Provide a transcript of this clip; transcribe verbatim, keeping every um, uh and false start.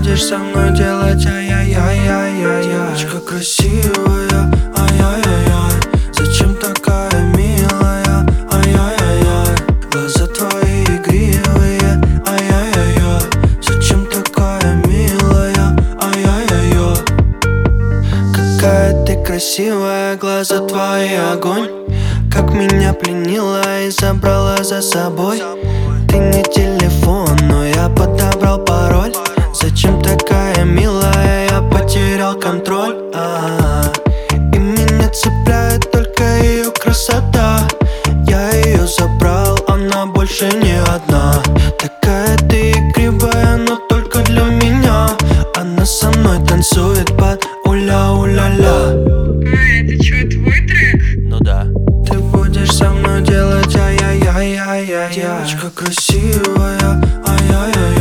будешь со мной делать ай-яй-яй-яй-яй? Девочка красивая, ай-яй-яй-яй. Зачем такая милая, ай-яй-яй-яй? Глаза твои игривые, ай-яй-яй-яй. Зачем такая милая, ай-яй-яй-яй? Какая ты красивая, глаза твои огонь. Как меня пленила и забрала за собой. Ты не телефон, но я подобрал пароль. Зачем такая милая, я потерял контроль. А-а-а. И меня цепляет только ее красота. Я ее забрал, она больше не одна. Такая ты игривая, но только для меня. Она со мной танцует под уля-уля-ля. А, это чё, твой трек? Ну да. Ты будешь со мной делать ай-яй-яй-яй-яй. Девочка красивая, ай-яй-яй.